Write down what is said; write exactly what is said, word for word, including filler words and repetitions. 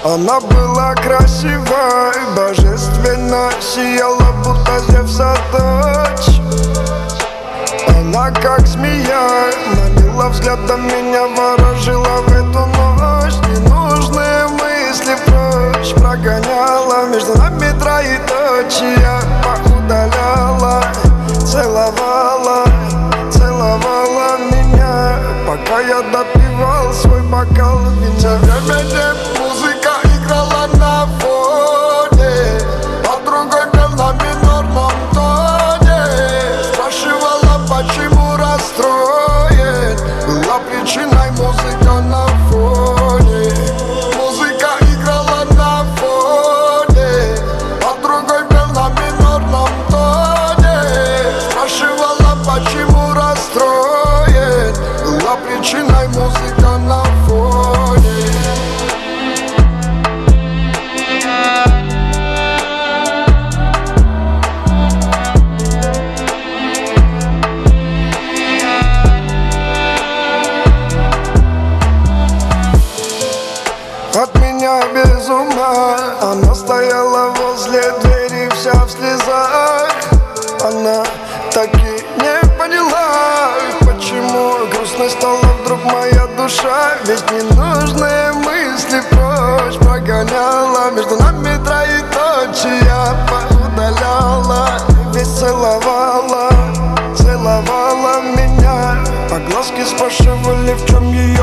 Она была красивой, божественно сияла, будто Зевса дочь. Она как змея манила взглядом, меня ворожила в эту ночь. Ненужные мысли прочь прогоняла, между нами троеточия поудаляла. Целовала, целовала меня, пока я допивал свой бокал вина. Музыка играла на фоне, под другой пел на минорном тоне. Спрашивала, почему расстроен, была причиной музыка на фоне. Музыка играла на фоне, под другой пел на минорном тоне. Спрашивала, почему расстроен, была причиной музыка на фоне. От меня без ума, она стояла возле двери, вся в слезах. Она так и не поняла, почему грустной стала вдруг моя душа. Ведь ненужные мысли прочь прогоняла, между нами троеточия поудаляла. Ведь целовала, целовала меня, а глазки спрашивали, в чем ее